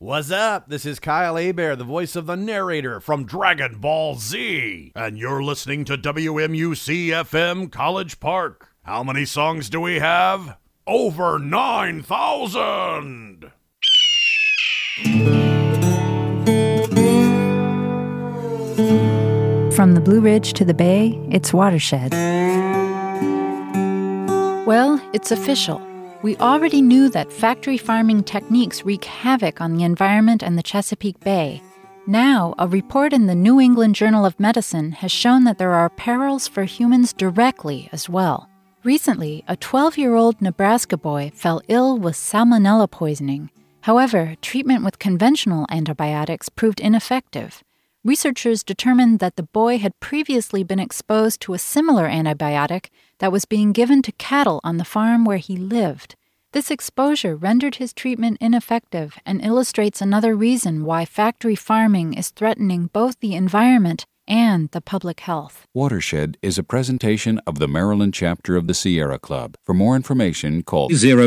What's up? This is Kyle Hebert, the voice of the narrator from Dragon Ball Z. And you're listening to WMUC-FM College Park. How many songs do we have? Over 9,000! From the Blue Ridge to the Bay, it's Watershed. Well, it's official. We already knew that factory farming techniques wreak havoc on the environment and the Chesapeake Bay. Now, a report in the New England Journal of Medicine has shown that there are perils for humans directly as well. Recently, a 12-year-old Nebraska boy fell ill with salmonella poisoning. However, treatment with conventional antibiotics proved ineffective. Researchers determined that the boy had previously been exposed to a similar antibiotic that was being given to cattle on the farm where he lived. This exposure rendered his treatment ineffective and illustrates another reason why factory farming is threatening both the environment and the public health. Watershed is a presentation of the Maryland chapter of the Sierra Club. For more information, call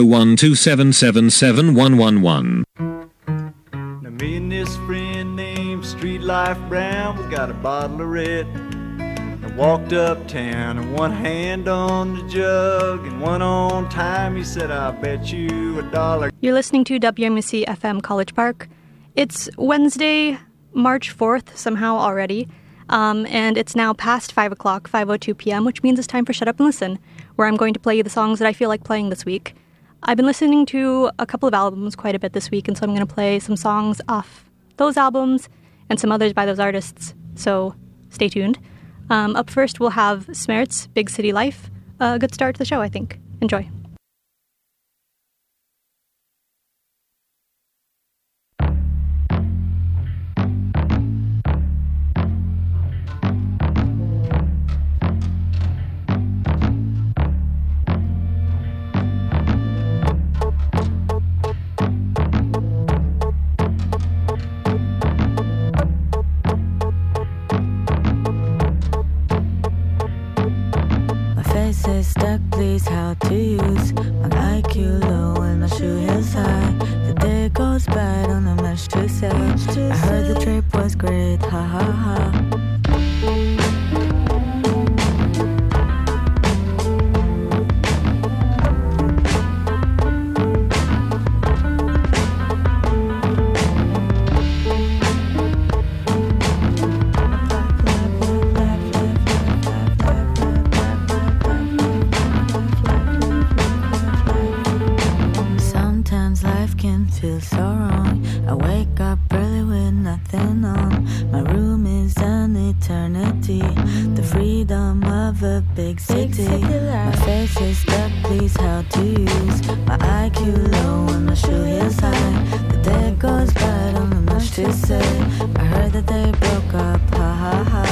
012777111. Now me and this friend named Street Life Brown, we got a bottle of red. I walked uptown and one hand on the jug and one on time. He said, I'll bet you $1. You're listening to WMUC FM College Park. It's Wednesday, March 4th, somehow already. And it's now past 5 o'clock, 5:02 p.m., which means it's time for Shut Up and Listen, where I'm going to play you the songs that I feel like playing this week. I've been listening to a couple of albums quite a bit this week, and so I'm going to play some songs off those albums and some others by those artists, so stay tuned. Up first, we'll have Smert's Big City Life. A good start to the show, I think. Enjoy. Stuck, please, how to use my IQ low and my shoe heels high. The day goes by, don't know much to say. I heard the trip was great, ha ha ha. Feel so wrong. I wake up early with nothing on. My room is an eternity. The freedom of a big city. My face is stuck, please, how to use my IQ low and my shoe heels high. The day goes by, don't know much to say. I heard that they broke up, ha ha ha.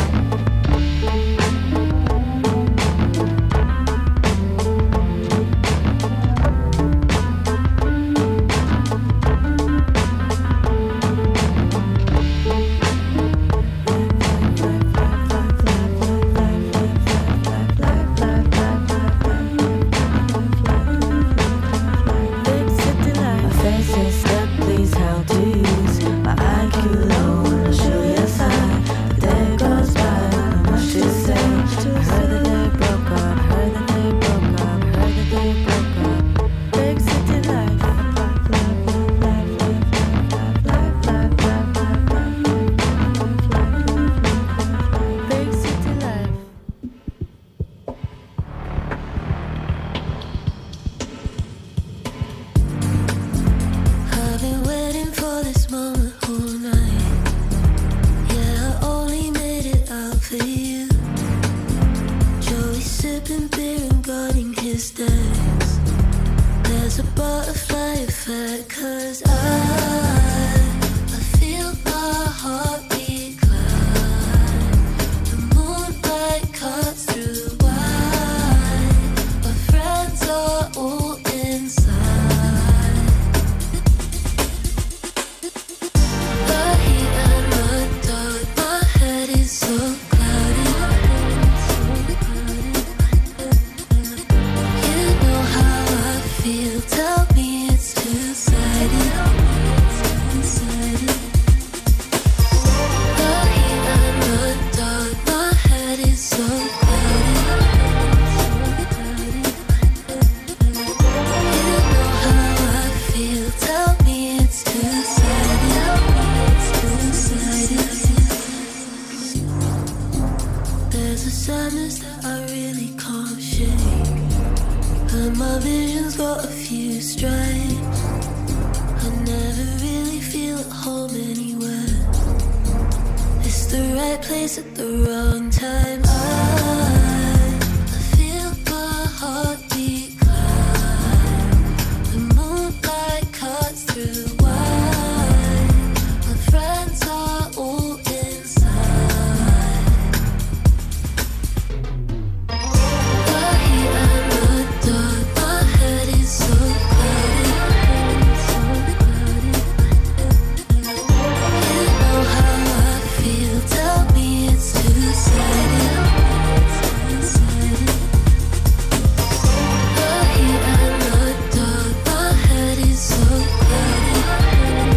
skin's got a few stripes. I never really feel at home anywhere. It's the right place at the wrong time. I feel my heartbeat climb. The moonlight cuts through wine. My friends are all inside. The heat and the dark, my head is so clouded. You know how I feel, tell me it's two-sided. The heat and the dark, my head is so clouded.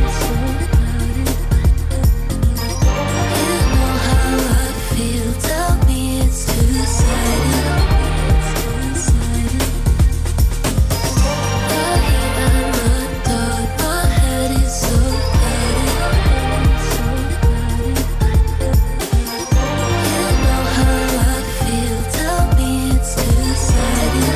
You know how I feel, tell me it's two-sided. The heat and the dark, my head is so you know how I feel, tell me it's two-sided.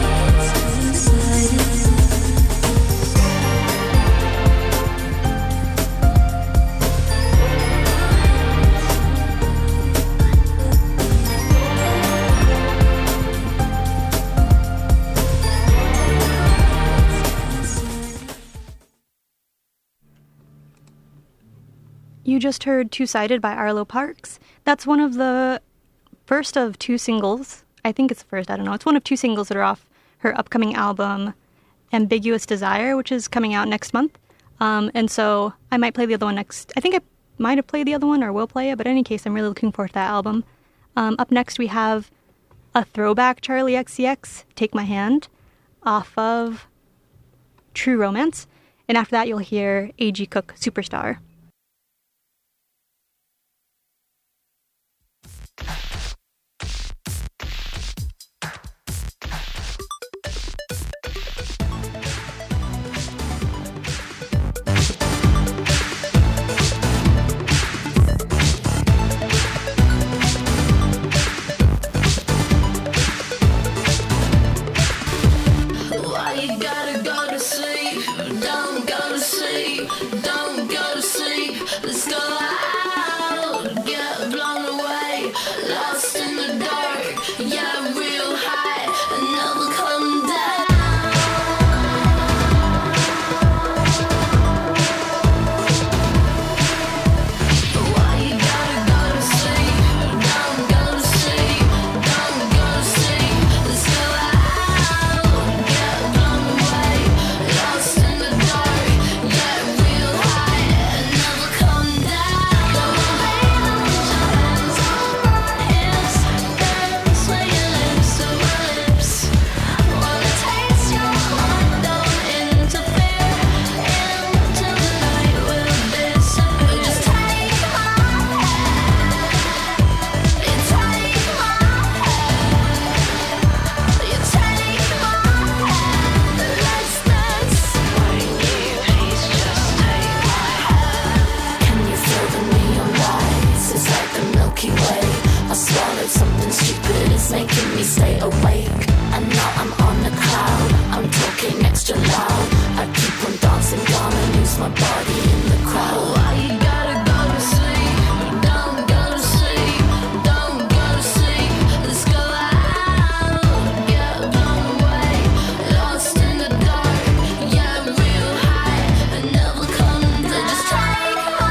You just heard Two-Sided by Arlo Parks. That's one of the first of two singles. I think it's the first, I don't know. It's one of two singles that are off her upcoming album, Ambiguous Desire, which is coming out next month. And so I might play the other one next. I think I might have played the other one or will play it, but in any case, I'm really looking forward to that album. Up next, we have a throwback Charlie XCX, Take My Hand, off of True Romance. And after that, you'll hear A.G. Cook, Superstar. Why you gotta go to sleep? Don't go to sleep. Don't go to sleep. Let's go out. Get blown away. Lost in the dark. Yeah, real high. And never come down. Why you gotta go to sleep? Don't go to sleep. Don't go to sleep. Let's go out. Get blown away. Lost in the dark. Yeah, real high. And never come down. Come on, baby, put your hands on my hips. Dance with your lips to my lips. Wanna taste your heart, don't interfere. Into the night will disappear. Just take my hand. You take my hand. You take my hand. Let's dance. Won't you please just take my hand? Can you feel the neon lights? It's like the Milky Way. I swallowed something stupid, it's making me stay awake. And now I'm on the cloud, I'm talking extra loud. I keep on dancing, gonna lose my body in the crowd. Why you gotta go to sleep? Don't go to sleep. Don't go to sleep. Let's go out. Get blown away. Lost in the dark. Yeah, real high. And never come down. Just take my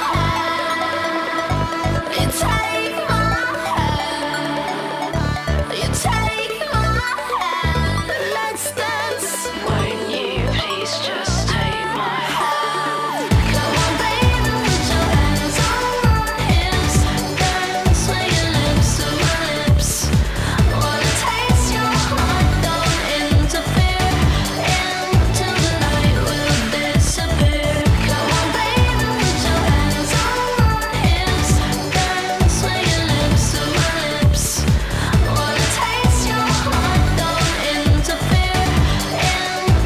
hand. You take my hand. You take my hand. Let's dance. Won't you please just take my hand? Come on, baby, put your hands on my hips. Dance with your lips to my lips. Wanna taste your heart, don't interfere. Into the night will disappear. Come on, baby, put your hands on my hips. Dance with your lips to my lips. Wanna taste your heart, don't interfere. Into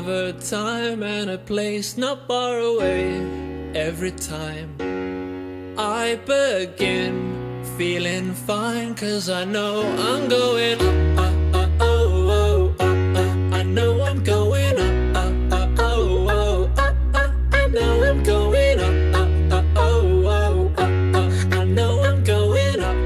a time and a place not far away. Every time I begin feeling fine, 'cause I know I'm going up, I know I'm going up, I know I'm going up, I know I'm going up,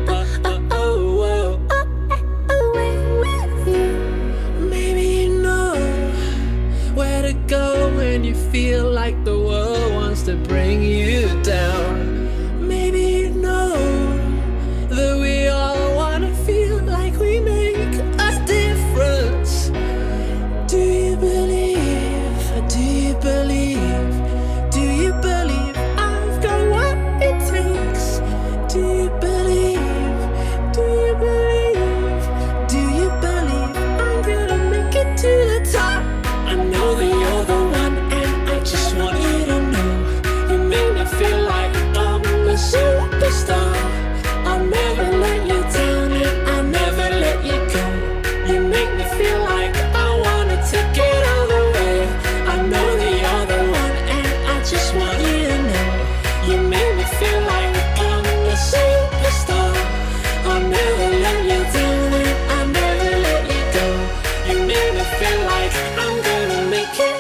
maybe you know where to go when you feel like the world wants to bring you down. Maybe you know that we all wanna feel like we make a difference. Do you believe? Do you believe? Do you believe I've got what it takes? Do you believe? Do you believe? Do you believe I'm gonna make it to the top? I know that you're the one, and I just want you to know you make me feel like I'm a superstar. I'll never let you down, and I'll never let you go. You make me feel like I wanna take it all the way. I know that you're the one, and I just want you to know you make me feel like I'm a superstar. I'll never let you down, and I'll never let you go. You make me feel like I'm gonna make it.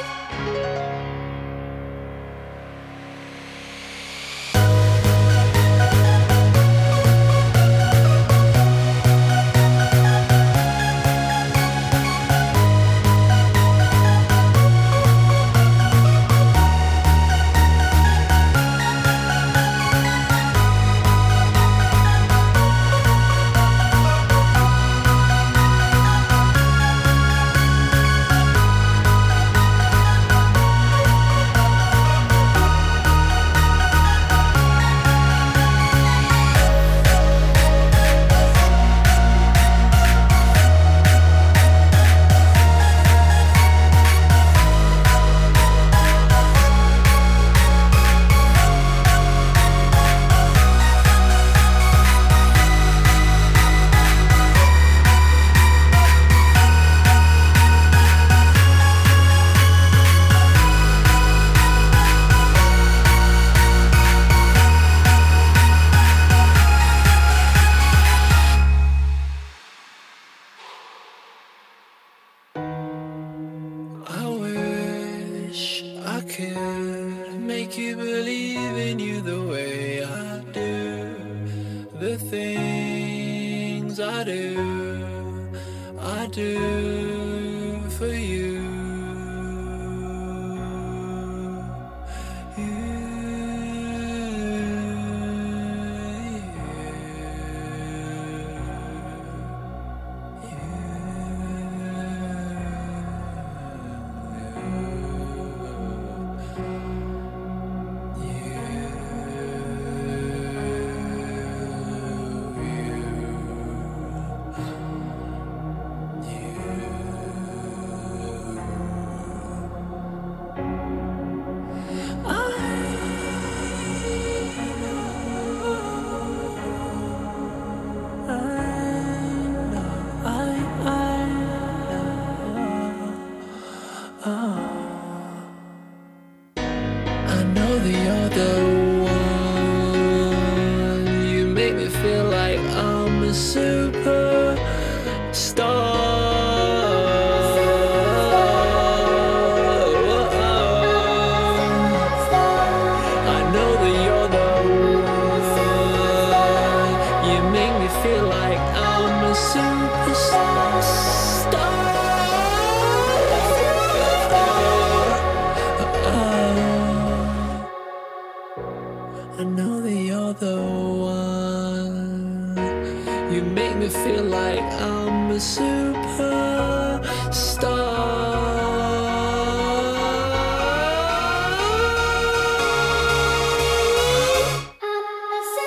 I wish I could make you believe in you the way I do. The things I do for you. I know that you're the one. You make me feel like I'm a superstar. I know that you're the one. You make me feel like I'm a superstar. I know that you're the one. You make me feel like I'm a superstar.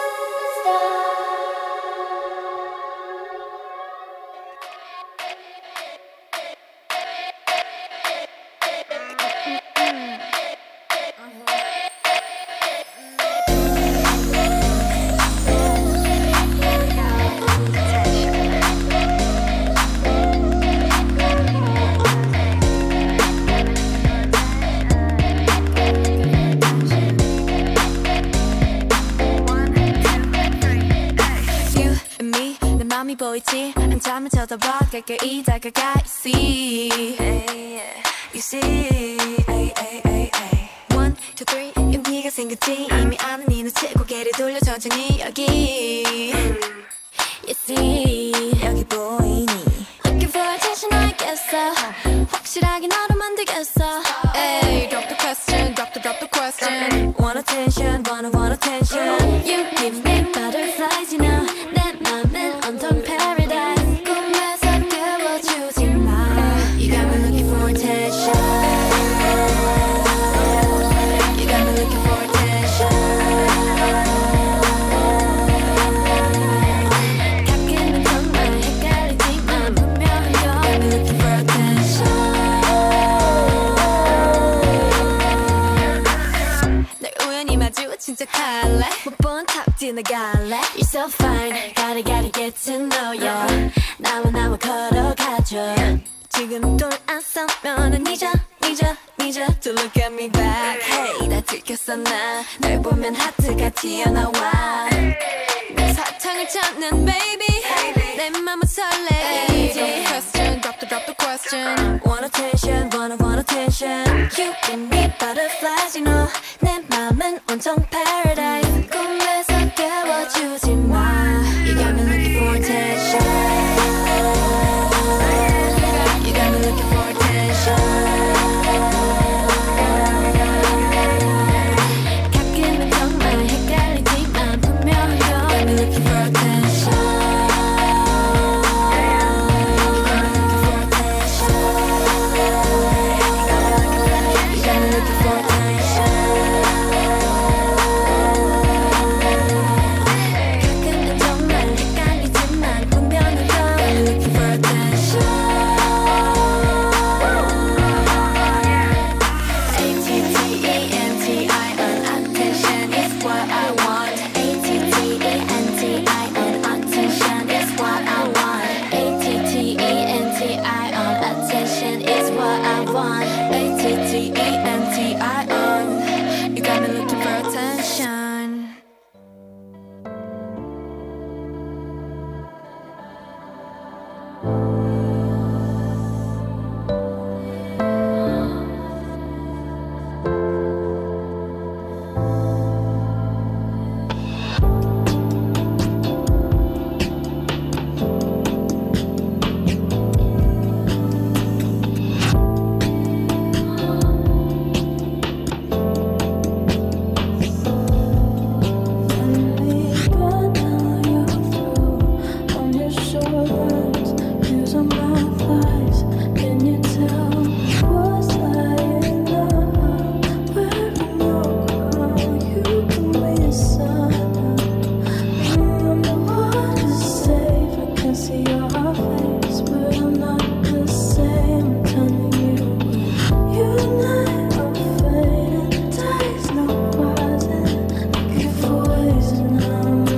나만 쳐다봐 가까이 다가가 You see One, two, three 용기가 생겼지 이미 아는 네 눈치 고개를 돌려 천천히 여기 You see 여기 보이니 Looking for attention I guess so 확실하게 너로 만들겠어 Hey, drop the question, drop the question Want attention, want attention You give me butterflies, you know 내 맘은 온통 paradise 꿈에서 깨워주지 마 You got me looking for attention You got me looking for attention 가끔은 정말 헷갈리지만 분명한 건 You got me looking for attention 널 우연히 마주친 척할래 못 본 탑 지나갈래 You're so fine gotta get to know ya 나와 걸어가줘 지금 돌아서면은 잊어 to look at me back Hey 다 들켰어 나 널 보면 하트가 튀어나와 내 사탕을 찾는 baby 내 맘은 설레이지 Drop the question Want attention, want attention You give me butterflies, you know 내 맘은 온통 paradise 꿈에서 깨워주지 마 You got me looking for attention You got me looking for attention 가끔은 정말 헷갈리지만 분명한 건 You got me looking for attention You got me looking for attention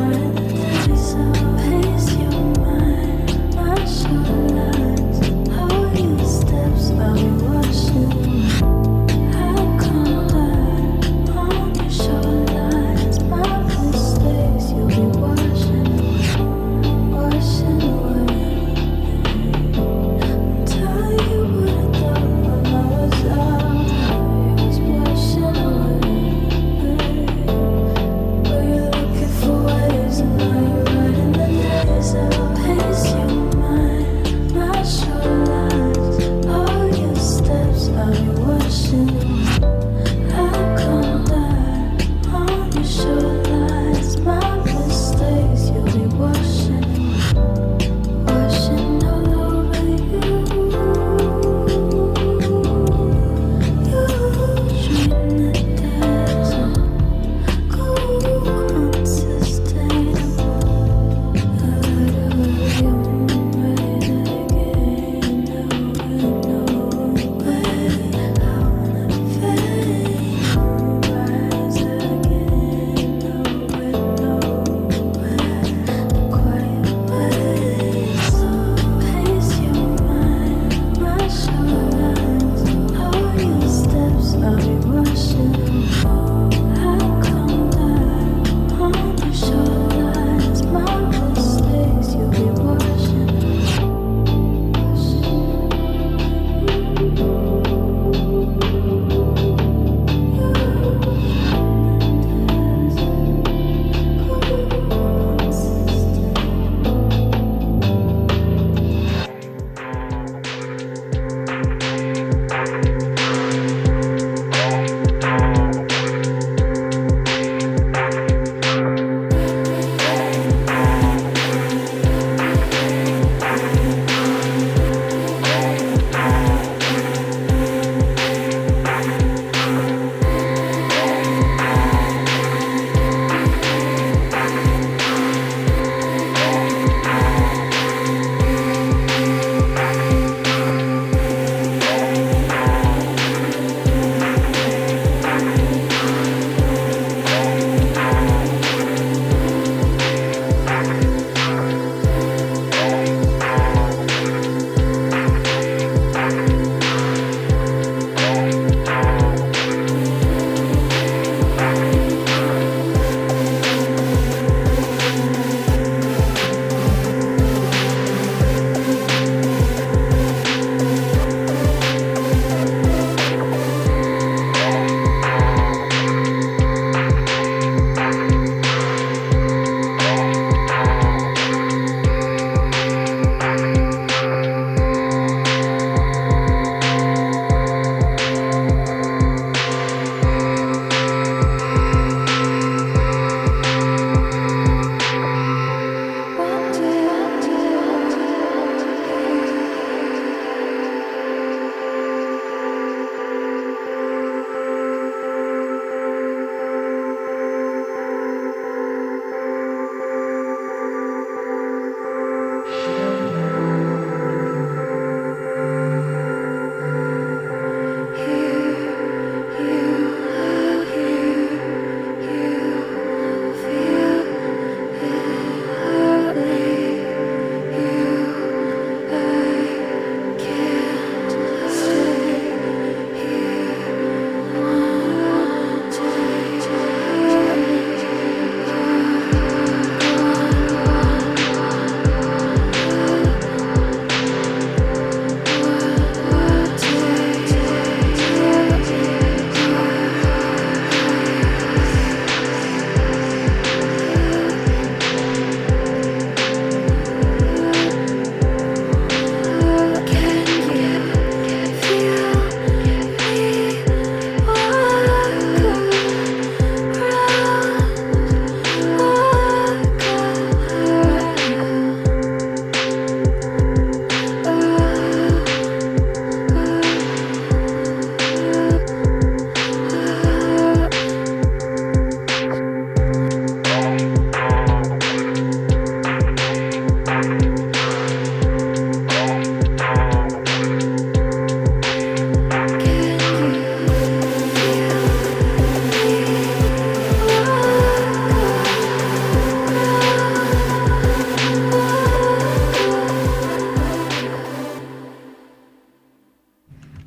Oh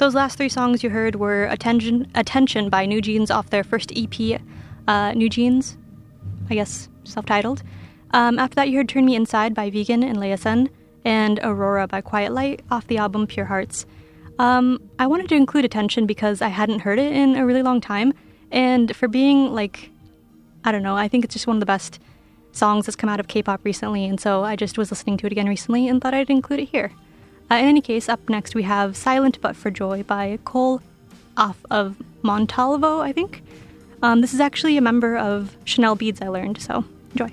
Those last three songs you heard were Attention by New Jeans off their first EP, New Jeans, I guess self-titled. After that you heard Turn Me Inside by Vegan and Leia Sen, and Aurora by Quiet Light off the album Pure Hearts. I wanted to include Attention because I hadn't heard it in a really long time, and for being like, I don't know, I think it's just one of the best songs that's come out of K-pop recently, and so I just was listening to it again recently and thought I'd include it here. In any case, up next we have Silent But for Joy by Cole off of Montalvo, I think. This is actually a member of Chanel Beads, I learned, so enjoy.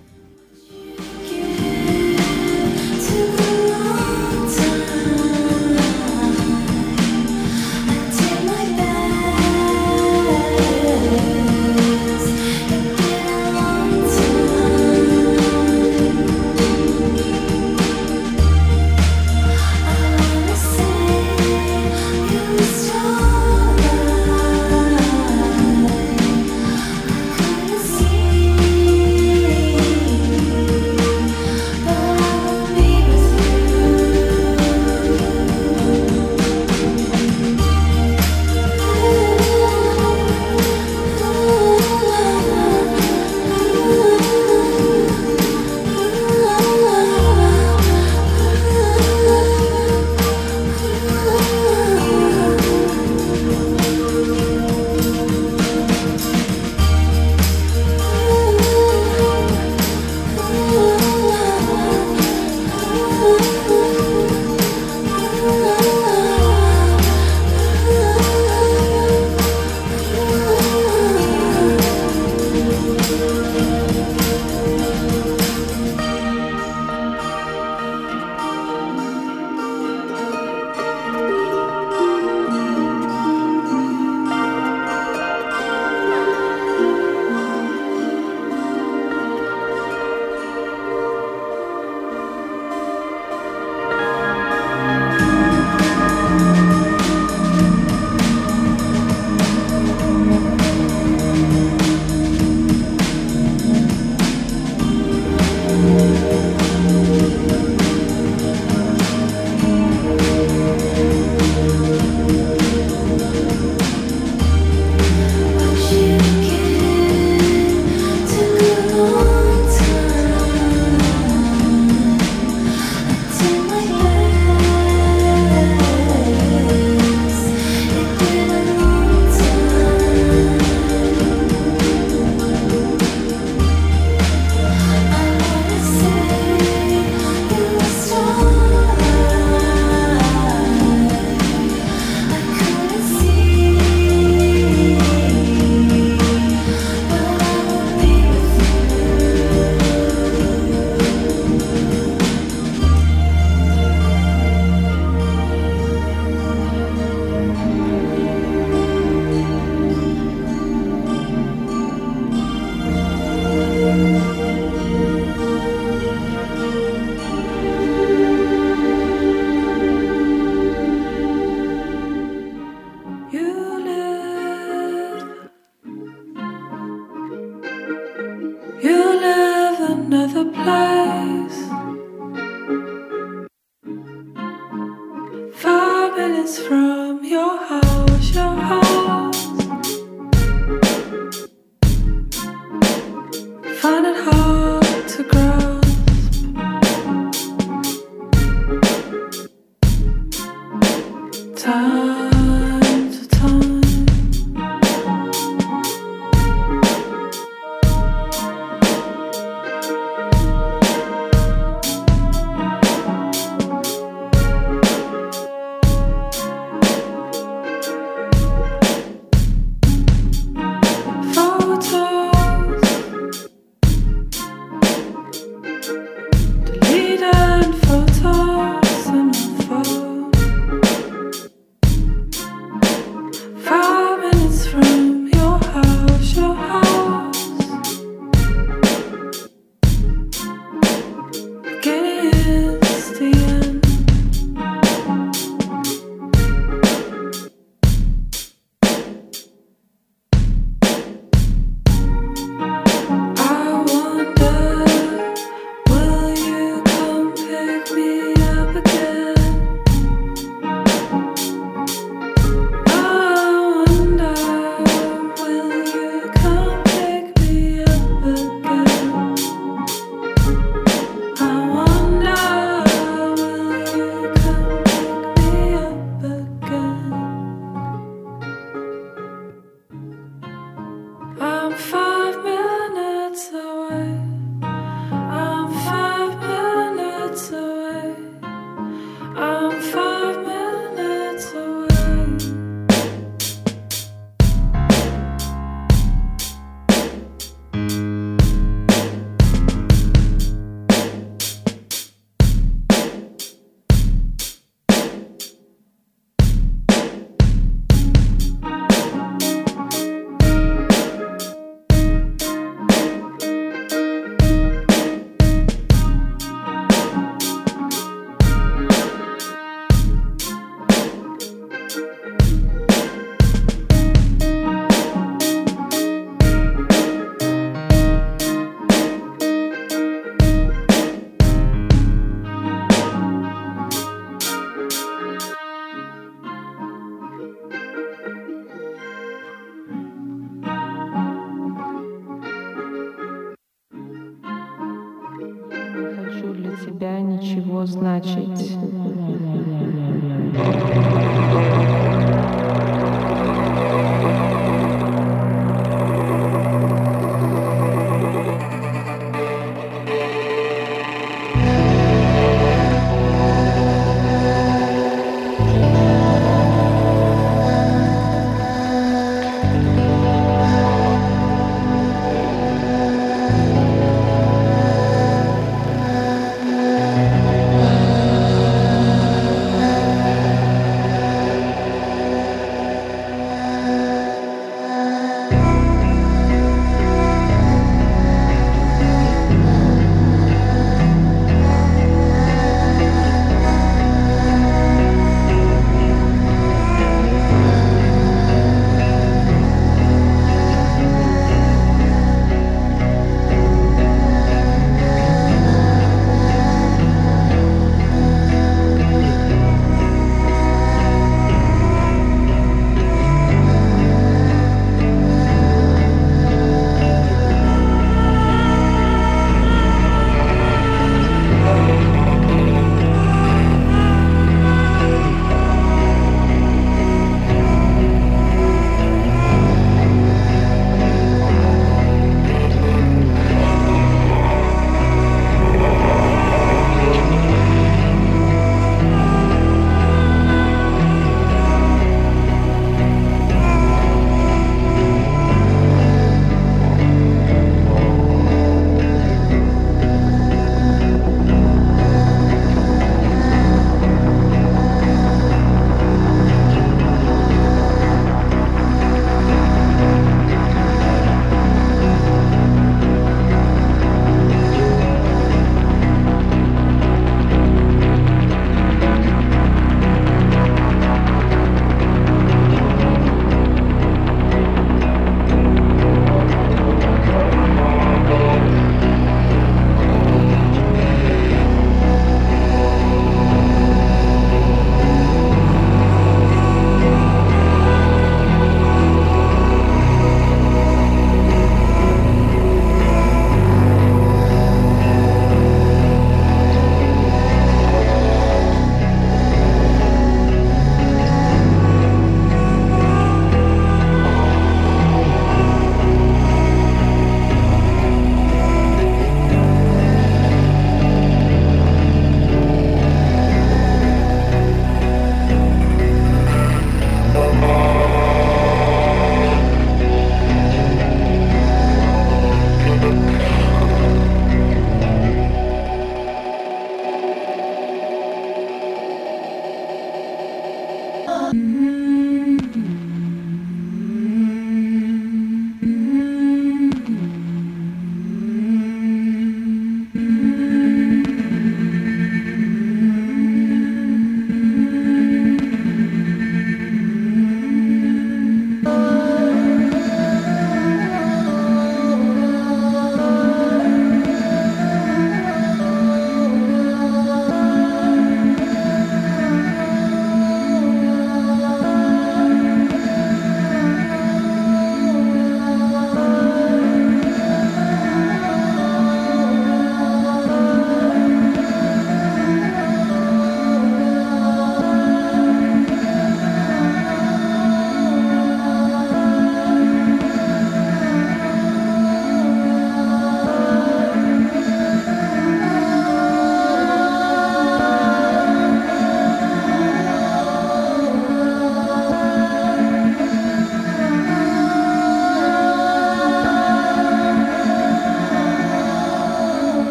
Što значить?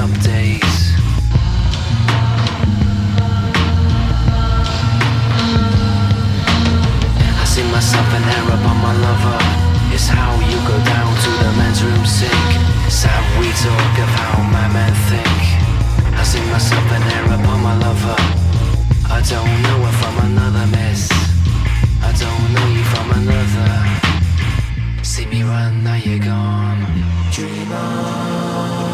up days. I see myself an hair up on my lover. It's how you go down to the men's room sink. It's how we talk of how my men think. I see myself an hair up on my lover. I don't know her from another miss. I don't know you from another. See me run, now you're gone. Dream on.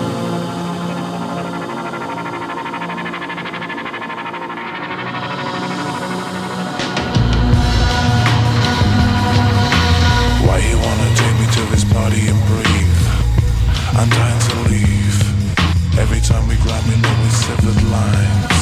Why you wanna take me to this party and breathe? I'm dying to leave. Every time we grab me, know we severed lines.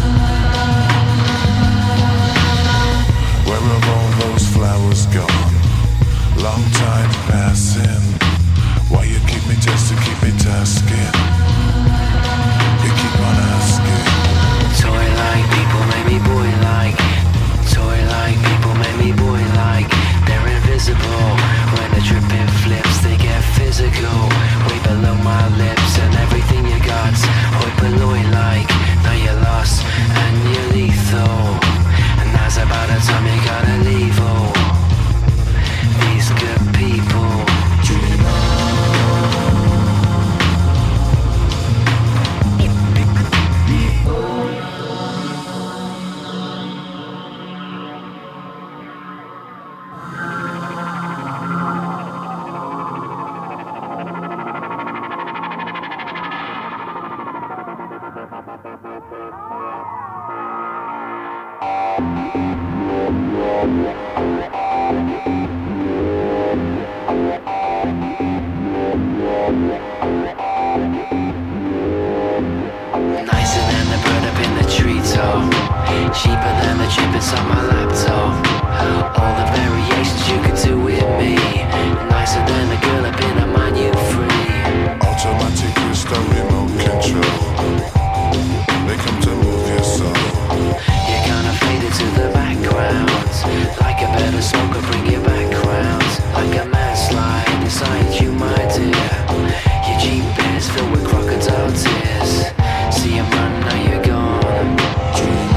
Where have all those flowers gone? Long time passing. Why you keep me just to keep me tasking? You keep on asking. Toy like people make me boy like. Toy like people make me boy like. They're invisible. When the tripping flips, they get physical. Way below my lips and everything you got. Hoi polloi like. Now you're lost and you're lethal. And that's about the time you gotta leave. Oh, these good people. Dream nicer than the bird up in the treetop. Cheaper than the chip inside my laptop. All the variations you could do with me. Nicer than the girl up in a mind you free. Automatic crystal remote control. They come to move your soul. You're gonna fade into the background. Like a better smoker, bring your background. Like a mad slide inside you, my dear. Your Jeep is filled with crocodile tears. See him run, now you're gone. Dream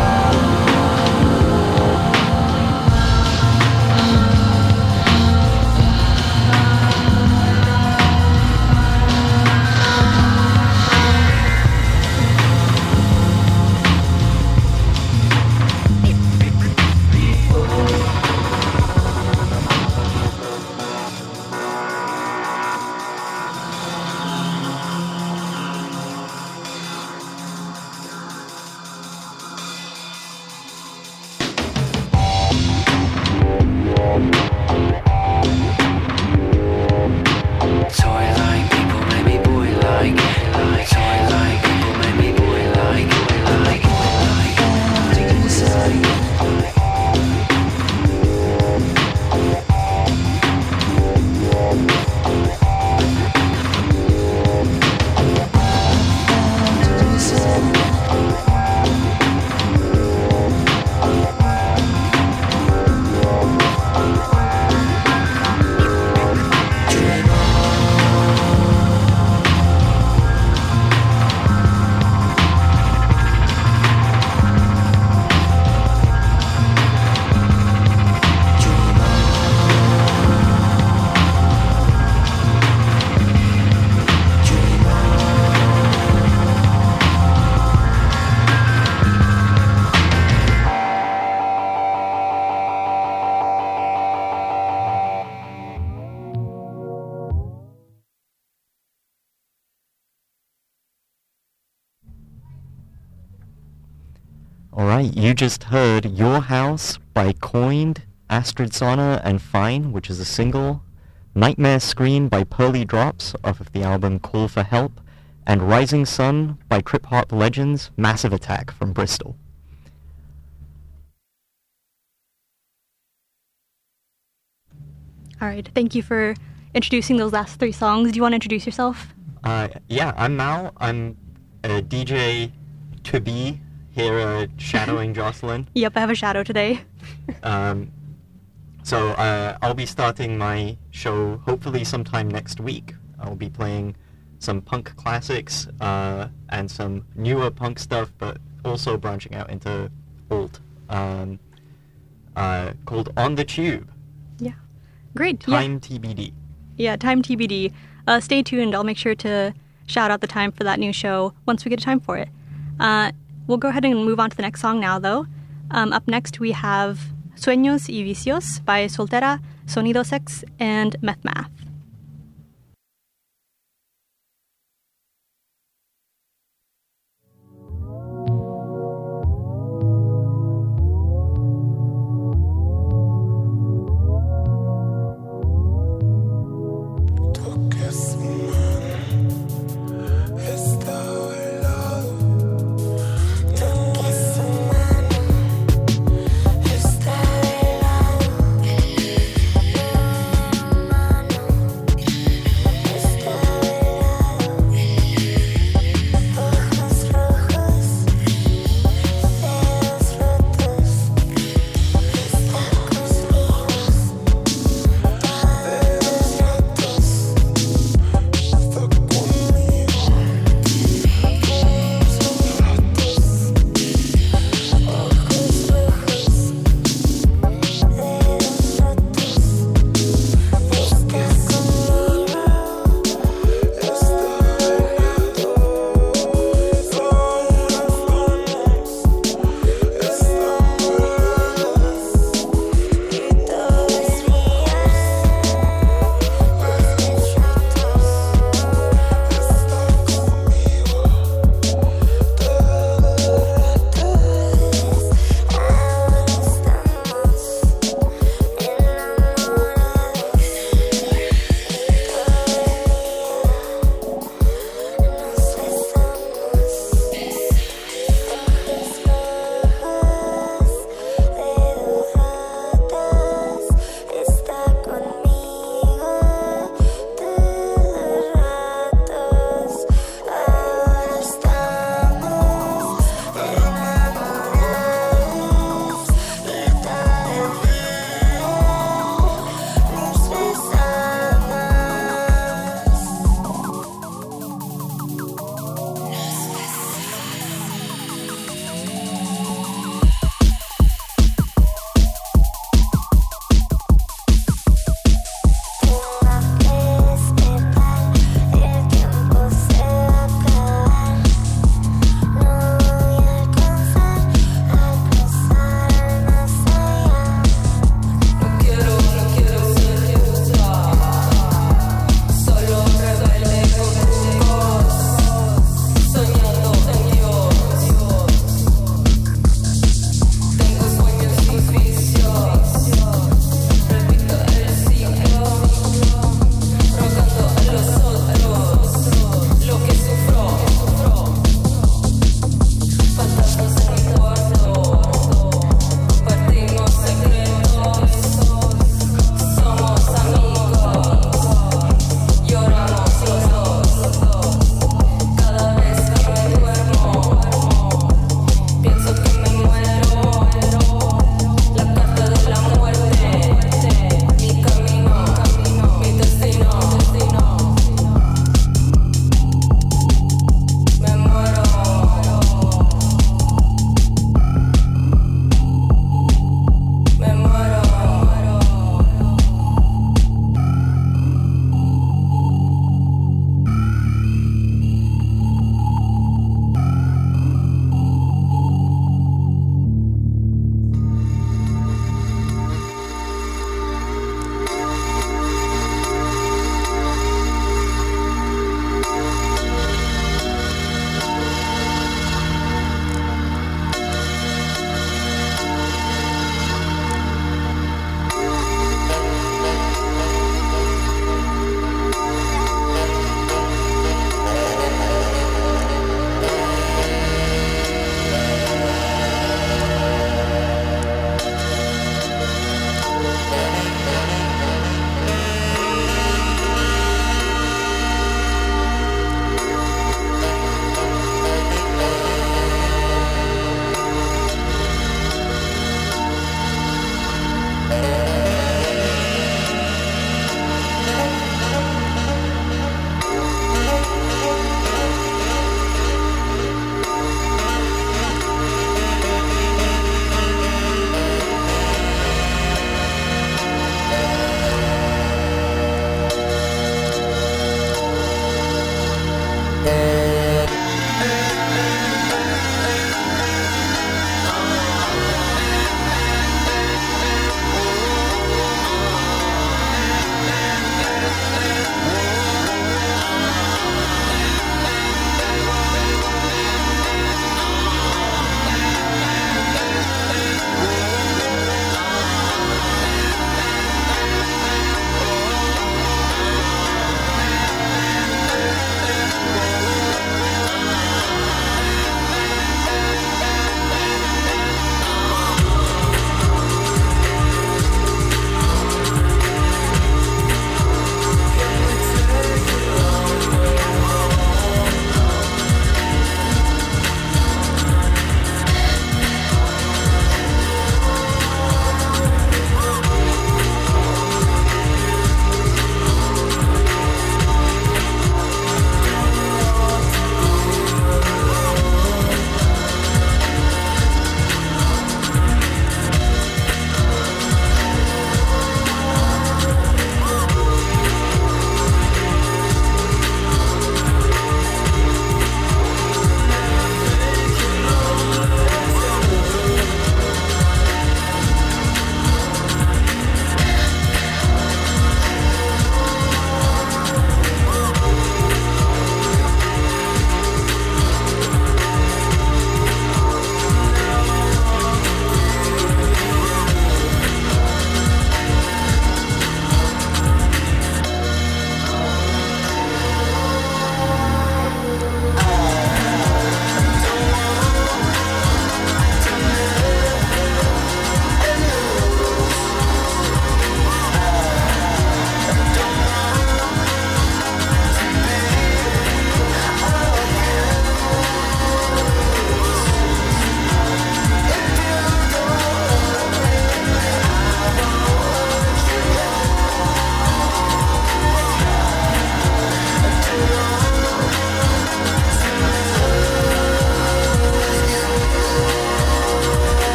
Toy like people make me boy like. Toy like people make me boy like. Alright, you just heard Your House by Coined, Astrid Sana and Fine, which is a single, Nightmare Scream by Pearly Drops off of the album Call for Help, and Rising Sun by Trip Hop Legends, Massive Attack from Bristol. Alright, thank you for introducing those last three songs. Do you want to introduce yourself? Yeah, I'm Mal. I'm a DJ to be here shadowing Jocelyn. Yep, I have a shadow today. So I'll be starting my show hopefully sometime next week. I'll be playing some punk classics and some newer punk stuff, but also branching out into alt, called On the Tube. Yeah. Great. Time TBD. Yeah, time TBD. Stay tuned. I'll make sure to shout out the time for that new show once we get a time for it. We'll go ahead and move on to the next song now, though. Up next, we have Sueños y Vicios by Soltera, Sonido Sex, and Meth Math. Está de lado.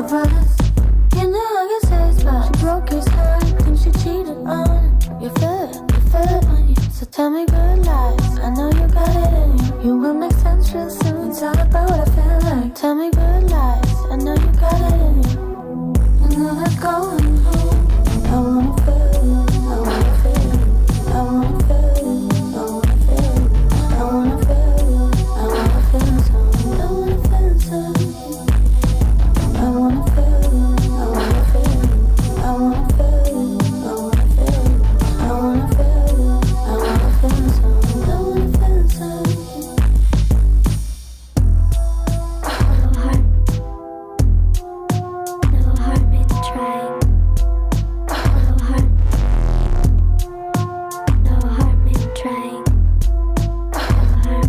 of us. You know I can say it's bad. She broke his heart, think she cheated on him. You feel it on you. So tell me good lies, I know you got it in you. You will make sense real soon, it's all about what I feel like. Tell me good lies, I know you got it in you. And then I'm going home. I wanna feel it, I wanna feel it, I wanna feel it, I wanna feel it, I wanna feel it, I wanna feel something, I wanna feel something. I wanna feel it, I wanna feel it, I wanna feel it, I wanna feel it, I wanna feel it, I wanna feel something, I wanna feel something. Little heart made me try. Little heart made me try. Little heart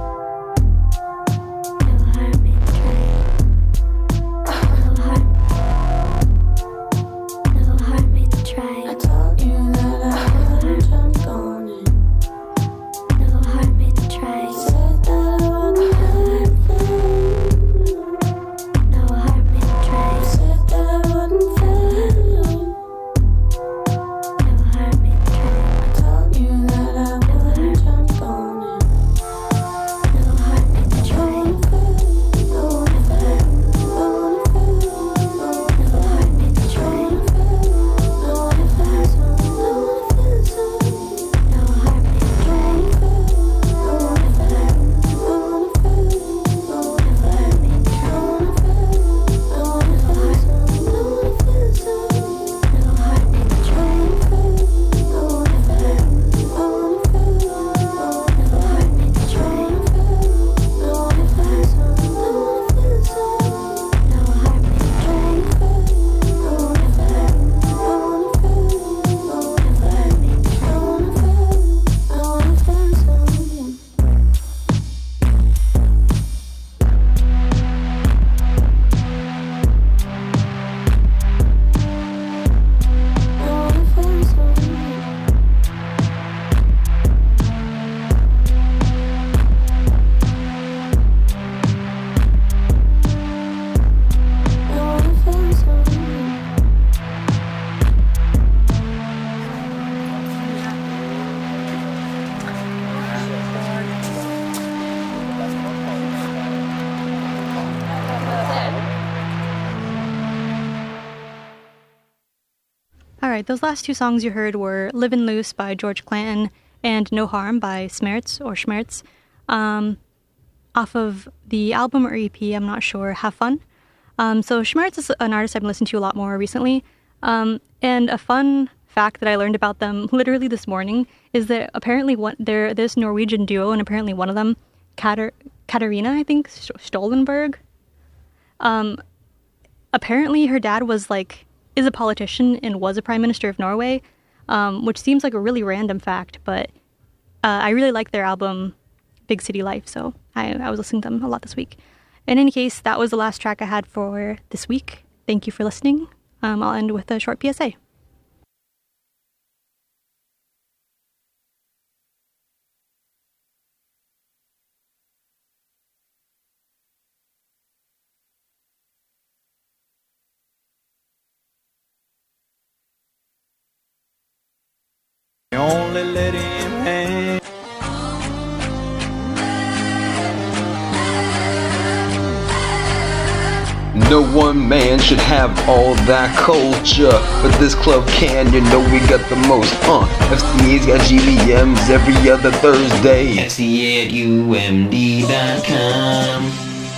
made me try. Little heart made me try. I told you that I wouldn't jump on it. Little heart made me try. Said that I wouldn't hurt you. Little heart made me try. Said that I wouldn't fail you. Little heart made me try. I told you that I wouldn't jump on it. Little heart made me try. I wanna feel, I wanna feel, I wanna feel, little heart made me try. I wanna feel something, I wanna feel something. Little heart made me try. I wanna feel, I wanna feel, I wanna feel, I wanna feel, I wanna feel something, I wanna feel something. Little heart made me try. I wanna feel, I wanna feel, I wanna feel, little heart made me try. I wanna feel something, I wanna feel something. Little heart made me try. I wanna feel, I wanna feel, I wanna feel, little heart made me try. I wanna feel, I wanna feel something. I wanna feel something. I wanna feel something. Alright, those last two songs you heard were Livin' Loose by George Clanton and No Harm by Schmerz, off of the album or EP, I'm not sure, Have Fun. So Schmerz is an artist I've listened to a lot more recently, and a fun fact that I learned about them literally this morning is that apparently they're this Norwegian duo, and apparently one of them, Katarina, I think, Stoltenberg, apparently her dad is a politician and was a prime minister of Norway, which seems like a really random fact, but I really like their album Big City Life, so I was listening to them a lot this week. In any case, that was the last track I had for this week. Thank you for listening. I'll end with a short PSA. They only let him hang. No one man should have all that culture, but this club can, you know we got the most. FCA's got GVMs every other Thursday. FCA at umd.com.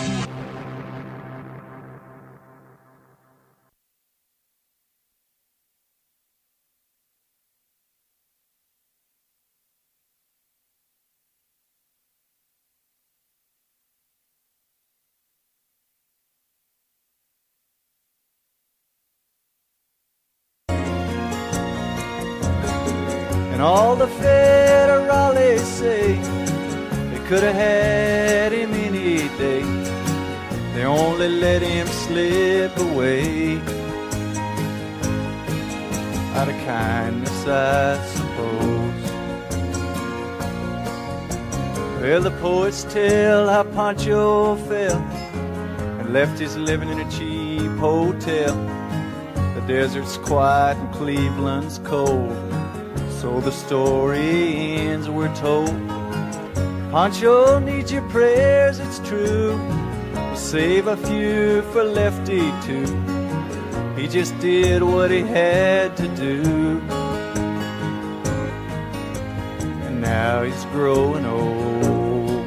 And all the federales say they could have had him any day. They only let him slip away out of kindness, I suppose. Well, the poets tell how Pancho felt and Lefty's living in a cheap hotel. The desert's quiet and Cleveland's cold. So the story ends, we're told. Pancho needs your prayers, it's true. We'll save a few for Lefty too. He just did what he had to do. And now he's growing old.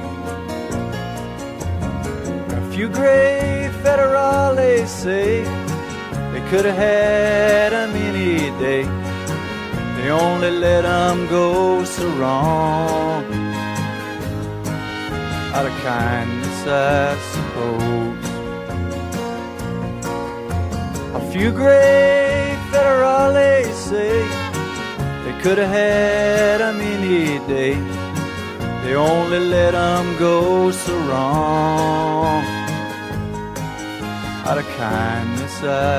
A few great federales say they could have had him any day. They only let him go so wrong. Out of kindness, I suppose. A few great federales say they could have had him any day. They only let him go so wrong. Out of kindness, I